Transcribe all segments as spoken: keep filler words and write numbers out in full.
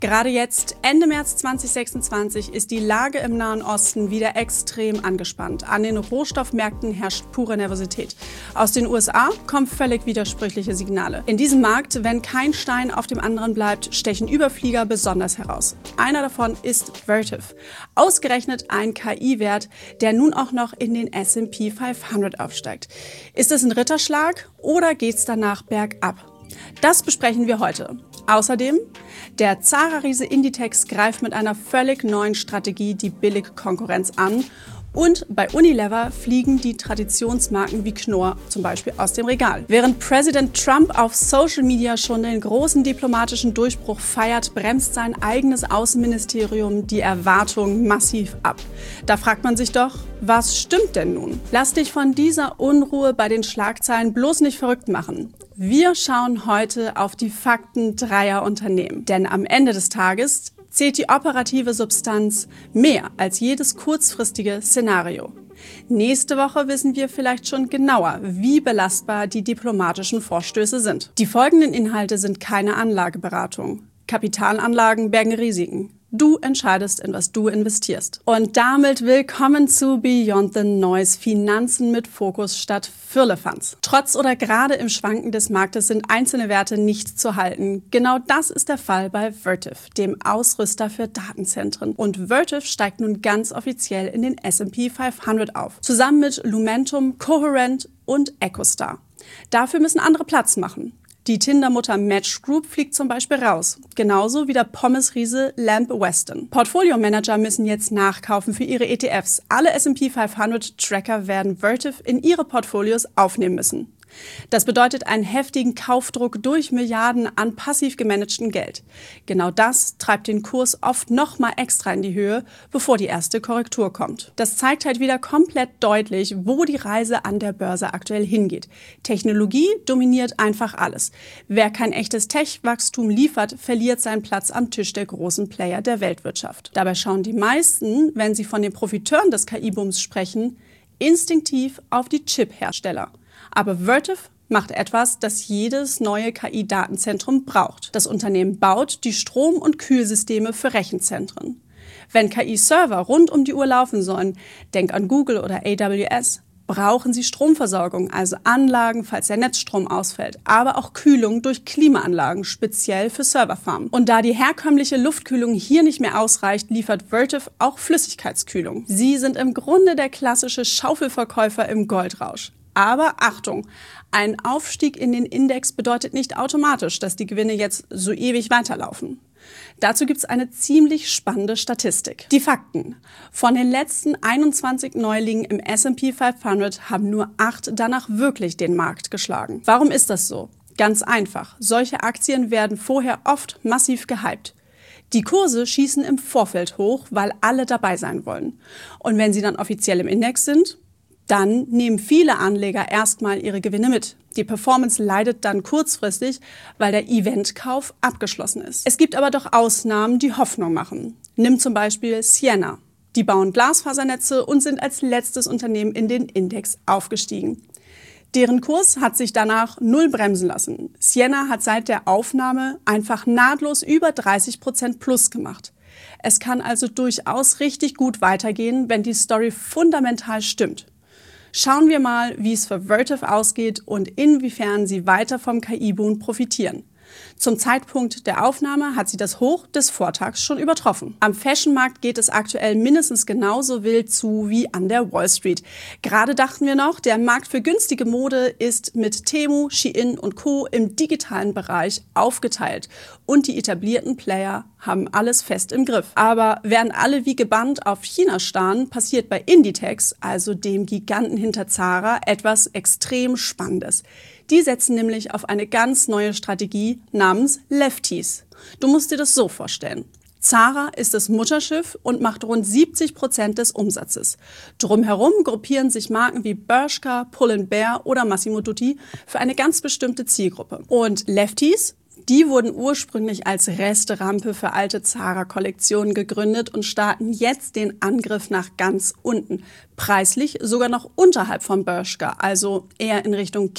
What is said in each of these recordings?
Gerade jetzt, Ende März zweitausendsechsundzwanzig, ist die Lage im Nahen Osten wieder extrem angespannt. An den Rohstoffmärkten herrscht pure Nervosität. Aus den U S A kommen völlig widersprüchliche Signale. In diesem Markt, wenn kein Stein auf dem anderen bleibt, stechen Überflieger besonders heraus. Einer davon ist Vertiv. Ausgerechnet ein K I-Wert, der nun auch noch in den S and P fünfhundert aufsteigt. Ist es ein Ritterschlag oder geht's danach bergab? Das besprechen wir heute. Außerdem, der Zara-Riese Inditex greift mit einer völlig neuen Strategie die Billigkonkurrenz an und bei Unilever fliegen die Traditionsmarken wie Knorr zum Beispiel aus dem Regal. Während Präsident Trump auf Social Media schon den großen diplomatischen Durchbruch feiert, bremst sein eigenes Außenministerium die Erwartungen massiv ab. Da fragt man sich doch, was stimmt denn nun? Lass dich von dieser Unruhe bei den Schlagzeilen bloß nicht verrückt machen. Wir schauen heute auf die Fakten dreier Unternehmen. Denn am Ende des Tages zählt die operative Substanz mehr als jedes kurzfristige Szenario. Nächste Woche wissen wir vielleicht schon genauer, wie belastbar die diplomatischen Vorstöße sind. Die folgenden Inhalte sind keine Anlageberatung. Kapitalanlagen bergen Risiken. Du entscheidest, in was du investierst. Und damit willkommen zu Beyond the Noise, Finanzen mit Fokus statt Firlefanz. Trotz oder gerade im Schwanken des Marktes sind einzelne Werte nicht zu halten. Genau das ist der Fall bei Vertiv, dem Ausrüster für Datenzentren. Und Vertiv steigt nun ganz offiziell in den S and P fünfhundert auf, zusammen mit Lumentum, Coherent und EchoStar. Dafür müssen andere Platz machen. Die Tinder-Mutter Match Group fliegt zum Beispiel raus, genauso wie der Pommes-Riese Lamb Weston. Portfolio-Manager müssen jetzt nachkaufen für ihre E T Fs. Alle S and P fünfhundert-Tracker werden Vertiv in ihre Portfolios aufnehmen müssen. Das bedeutet einen heftigen Kaufdruck durch Milliarden an passiv gemanagtem Geld. Genau das treibt den Kurs oft noch mal extra in die Höhe, bevor die erste Korrektur kommt. Das zeigt halt wieder komplett deutlich, wo die Reise an der Börse aktuell hingeht. Technologie dominiert einfach alles. Wer kein echtes Tech-Wachstum liefert, verliert seinen Platz am Tisch der großen Player der Weltwirtschaft. Dabei schauen die meisten, wenn sie von den Profiteuren des K I-Booms sprechen, instinktiv auf die Chip-Hersteller. Aber Vertiv macht etwas, das jedes neue K I-Datenzentrum braucht. Das Unternehmen baut die Strom- und Kühlsysteme für Rechenzentren. Wenn K I-Server rund um die Uhr laufen sollen, denk an Google oder A W S, brauchen sie Stromversorgung, also Anlagen, falls der Netzstrom ausfällt, aber auch Kühlung durch Klimaanlagen, speziell für Serverfarmen. Und da die herkömmliche Luftkühlung hier nicht mehr ausreicht, liefert Vertiv auch Flüssigkeitskühlung. Sie sind im Grunde der klassische Schaufelverkäufer im Goldrausch. Aber Achtung, ein Aufstieg in den Index bedeutet nicht automatisch, dass die Gewinne jetzt so ewig weiterlaufen. Dazu gibt es eine ziemlich spannende Statistik. Die Fakten. Von den letzten einundzwanzig Neulingen im S and P fünfhundert haben nur acht danach wirklich den Markt geschlagen. Warum ist das so? Ganz einfach. Solche Aktien werden vorher oft massiv gehypt. Die Kurse schießen im Vorfeld hoch, weil alle dabei sein wollen. Und wenn sie dann offiziell im Index sind, dann nehmen viele Anleger erstmal ihre Gewinne mit. Die Performance leidet dann kurzfristig, weil der Eventkauf abgeschlossen ist. Es gibt aber doch Ausnahmen, die Hoffnung machen. Nimm zum Beispiel Ciena. Die bauen Glasfasernetze und sind als letztes Unternehmen in den Index aufgestiegen. Deren Kurs hat sich danach null bremsen lassen. Ciena hat seit der Aufnahme einfach nahtlos über dreißig Prozent plus gemacht. Es kann also durchaus richtig gut weitergehen, wenn die Story fundamental stimmt. Schauen wir mal, wie es für Vertiv ausgeht und inwiefern sie weiter vom K I-Boom profitieren. Zum Zeitpunkt der Aufnahme hat sie das Hoch des Vortags schon übertroffen. Am Fashionmarkt geht es aktuell mindestens genauso wild zu wie an der Wall Street. Gerade dachten wir noch, der Markt für günstige Mode ist mit Temu, Shein und Co. im digitalen Bereich aufgeteilt. Und die etablierten Player haben alles fest im Griff. Aber während alle wie gebannt auf China starren, passiert bei Inditex, also dem Giganten hinter Zara, etwas extrem Spannendes. Die setzen nämlich auf eine ganz neue Strategie namens Lefties. Du musst dir das so vorstellen. Zara ist das Mutterschiff und macht rund siebzig Prozent des Umsatzes. Drumherum gruppieren sich Marken wie Bershka, Pull and Bear oder Massimo Dutti für eine ganz bestimmte Zielgruppe. Und Lefties, die wurden ursprünglich als Resterampe für alte Zara-Kollektionen gegründet und starten jetzt den Angriff nach ganz unten. Preislich sogar noch unterhalb von Bershka, also eher in Richtung Kick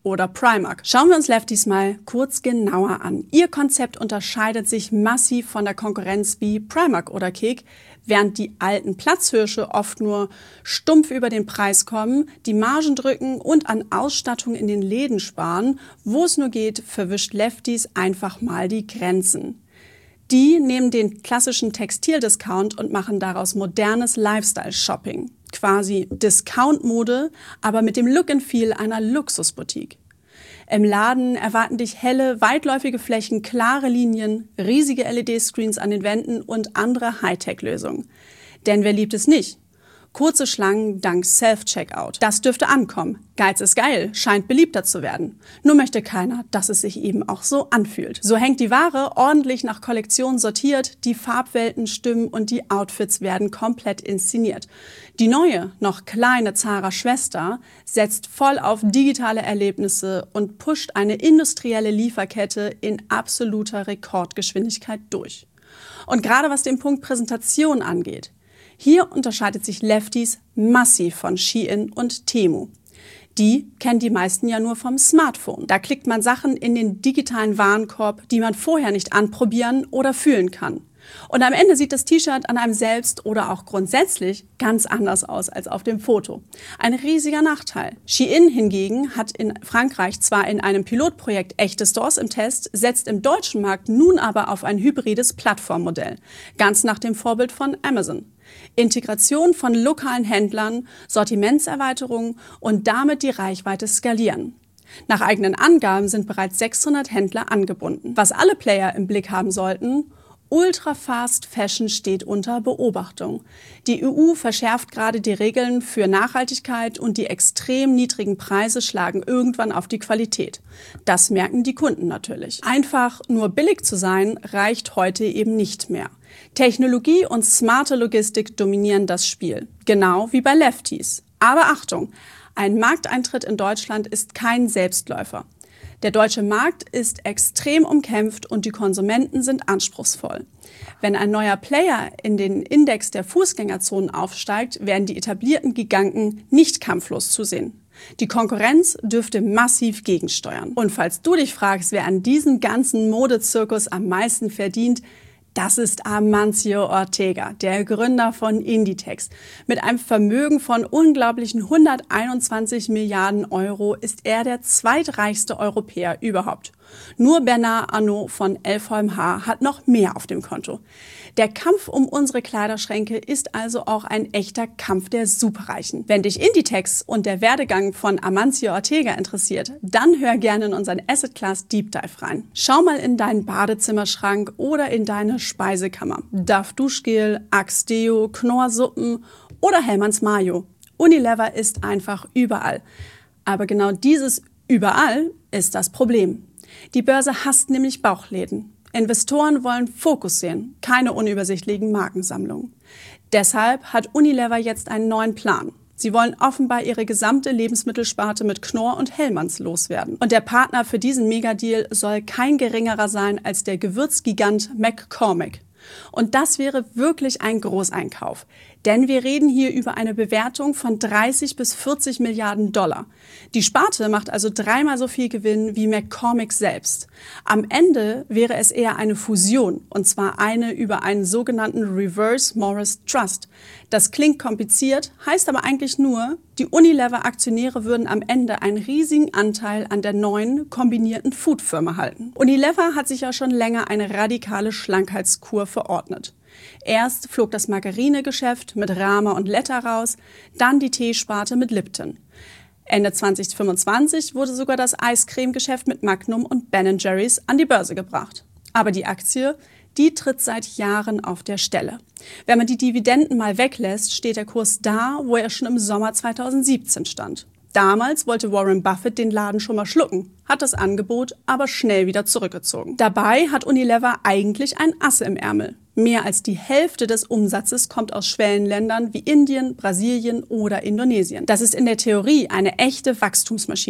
oder Primark. Schauen wir uns Lefties mal kurz genauer an. Ihr Konzept unterscheidet sich massiv von der Konkurrenz wie Primark oder Kik, während die alten Platzhirsche oft nur stumpf über den Preis kommen, die Margen drücken und an Ausstattung in den Läden sparen. Wo es nur geht, verwischt Lefties einfach mal die Grenzen. Die nehmen den klassischen Textildiscount und machen daraus modernes Lifestyle-Shopping. Quasi Discount-Mode, aber mit dem Look and Feel einer Luxusboutique. Im Laden erwarten dich helle, weitläufige Flächen, klare Linien, riesige L E D-Screens an den Wänden und andere Hightech-Lösungen. Denn wer liebt es nicht? Kurze Schlangen dank Self-Checkout. Das dürfte ankommen. Geiz ist geil, scheint beliebter zu werden. Nur möchte keiner, dass es sich eben auch so anfühlt. So hängt die Ware ordentlich nach Kollektion sortiert, die Farbwelten stimmen und die Outfits werden komplett inszeniert. Die neue, noch kleine Zara-Schwester setzt voll auf digitale Erlebnisse und pusht eine industrielle Lieferkette in absoluter Rekordgeschwindigkeit durch. Und gerade was den Punkt Präsentation angeht, hier unterscheidet sich Lefties massiv von Shein und Temu. Die kennen die meisten ja nur vom Smartphone. Da klickt man Sachen in den digitalen Warenkorb, die man vorher nicht anprobieren oder fühlen kann. Und am Ende sieht das T-Shirt an einem selbst oder auch grundsätzlich ganz anders aus als auf dem Foto. Ein riesiger Nachteil. Shein hingegen hat in Frankreich zwar in einem Pilotprojekt echte Stores im Test, setzt im deutschen Markt nun aber auf ein hybrides Plattformmodell. Ganz nach dem Vorbild von Amazon. Integration von lokalen Händlern, Sortimentserweiterung und damit die Reichweite skalieren. Nach eigenen Angaben sind bereits sechshundert Händler angebunden. Was alle Player im Blick haben sollten: Ultra-Fast Fashion steht unter Beobachtung. Die E U verschärft gerade die Regeln für Nachhaltigkeit und die extrem niedrigen Preise schlagen irgendwann auf die Qualität. Das merken die Kunden natürlich. Einfach nur billig zu sein, reicht heute eben nicht mehr. Technologie und smarte Logistik dominieren das Spiel, genau wie bei Lefties. Aber Achtung, ein Markteintritt in Deutschland ist kein Selbstläufer. Der deutsche Markt ist extrem umkämpft und die Konsumenten sind anspruchsvoll. Wenn ein neuer Player in den Index der Fußgängerzonen aufsteigt, werden die etablierten Giganten nicht kampflos zusehen. Die Konkurrenz dürfte massiv gegensteuern. Und falls du dich fragst, wer an diesem ganzen Modezirkus am meisten verdient, das ist Amancio Ortega, der Gründer von Inditex. Mit einem Vermögen von unglaublichen hunderteinundzwanzig Milliarden Euro ist er der zweitreichste Europäer überhaupt. Nur Bernard Arnault von L V M H hat noch mehr auf dem Konto. Der Kampf um unsere Kleiderschränke ist also auch ein echter Kampf der Superreichen. Wenn dich Inditex und der Werdegang von Amancio Ortega interessiert, dann hör gerne in unseren Asset Class Deep Dive rein. Schau mal in deinen Badezimmerschrank oder in deine Speisekammer. Dove Duschgel, Axe Deo, Knorr Suppen oder Hellmann's Mayo. Unilever ist einfach überall. Aber genau dieses überall ist das Problem. Die Börse hasst nämlich Bauchläden. Investoren wollen Fokus sehen, keine unübersichtlichen Markensammlungen. Deshalb hat Unilever jetzt einen neuen Plan. Sie wollen offenbar ihre gesamte Lebensmittelsparte mit Knorr und Hellmann's loswerden. Und der Partner für diesen Megadeal soll kein geringerer sein als der Gewürzgigant McCormick. Und das wäre wirklich ein Großeinkauf. Denn wir reden hier über eine Bewertung von dreißig bis vierzig Milliarden Dollar. Die Sparte macht also dreimal so viel Gewinn wie McCormick selbst. Am Ende wäre es eher eine Fusion, und zwar eine über einen sogenannten Reverse Morris Trust. Das klingt kompliziert, heißt aber eigentlich nur, die Unilever-Aktionäre würden am Ende einen riesigen Anteil an der neuen kombinierten Food-Firma halten. Unilever hat sich ja schon länger eine radikale Schlankheitskur verordnet. Erst flog das Margarinegeschäft mit Rama und Letta raus, dann die Teesparte mit Lipton. Ende zwanzig fünfundzwanzig wurde sogar das Eiscreme-Geschäft mit Magnum und Ben and Jerry's an die Börse gebracht. Aber die Aktie, die tritt seit Jahren auf der Stelle. Wenn man die Dividenden mal weglässt, steht der Kurs da, wo er schon im Sommer zweitausendsiebzehn stand. Damals wollte Warren Buffett den Laden schon mal schlucken, hat das Angebot aber schnell wieder zurückgezogen. Dabei hat Unilever eigentlich ein Ass im Ärmel. Mehr als die Hälfte des Umsatzes kommt aus Schwellenländern wie Indien, Brasilien oder Indonesien. Das ist in der Theorie eine echte Wachstumsmaschine.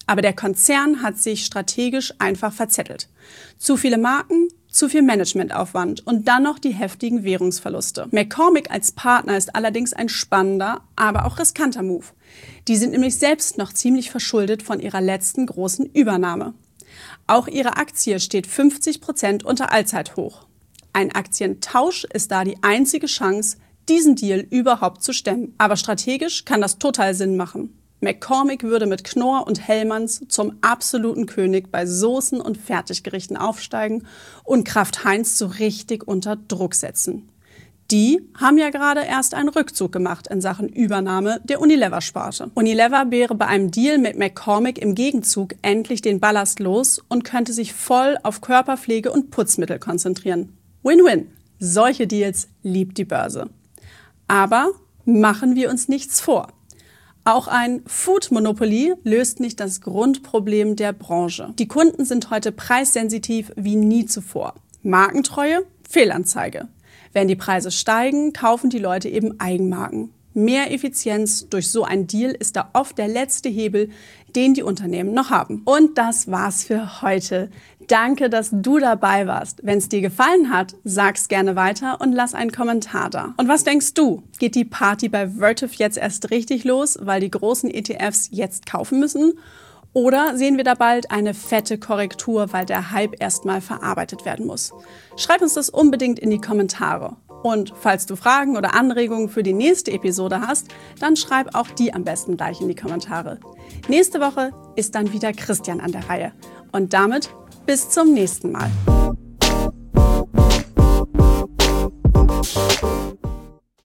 Aber der Konzern hat sich strategisch einfach verzettelt. Zu viele Marken, zu viel Managementaufwand und dann noch die heftigen Währungsverluste. McCormick als Partner ist allerdings ein spannender, aber auch riskanter Move. Die sind nämlich selbst noch ziemlich verschuldet von ihrer letzten großen Übernahme. Auch ihre Aktie steht fünfzig Prozent unter Allzeithoch. Ein Aktientausch ist da die einzige Chance, diesen Deal überhaupt zu stemmen. Aber strategisch kann das total Sinn machen. McCormick würde mit Knorr und Hellmann's zum absoluten König bei Soßen und Fertiggerichten aufsteigen und Kraft Heinz so richtig unter Druck setzen. Die haben ja gerade erst einen Rückzug gemacht in Sachen Übernahme der Unilever-Sparte. Unilever wäre bei einem Deal mit McCormick im Gegenzug endlich den Ballast los und könnte sich voll auf Körperpflege und Putzmittel konzentrieren. Win-win. Solche Deals liebt die Börse. Aber machen wir uns nichts vor. Auch ein Food-Monopoly löst nicht das Grundproblem der Branche. Die Kunden sind heute preissensitiv wie nie zuvor. Markentreue? Fehlanzeige. Wenn die Preise steigen, kaufen die Leute eben Eigenmarken. Mehr Effizienz durch so einen Deal ist da oft der letzte Hebel, den die Unternehmen noch haben. Und das war's für heute. Danke, dass du dabei warst. Wenn es dir gefallen hat, sag's gerne weiter und lass einen Kommentar da. Und was denkst du? Geht die Party bei Vertiv jetzt erst richtig los, weil die großen E T Fs jetzt kaufen müssen? Oder sehen wir da bald eine fette Korrektur, weil der Hype erstmal verarbeitet werden muss? Schreib uns das unbedingt in die Kommentare. Und falls du Fragen oder Anregungen für die nächste Episode hast, dann schreib auch die am besten gleich in die Kommentare. Nächste Woche ist dann wieder Christian an der Reihe. Und damit bis zum nächsten Mal.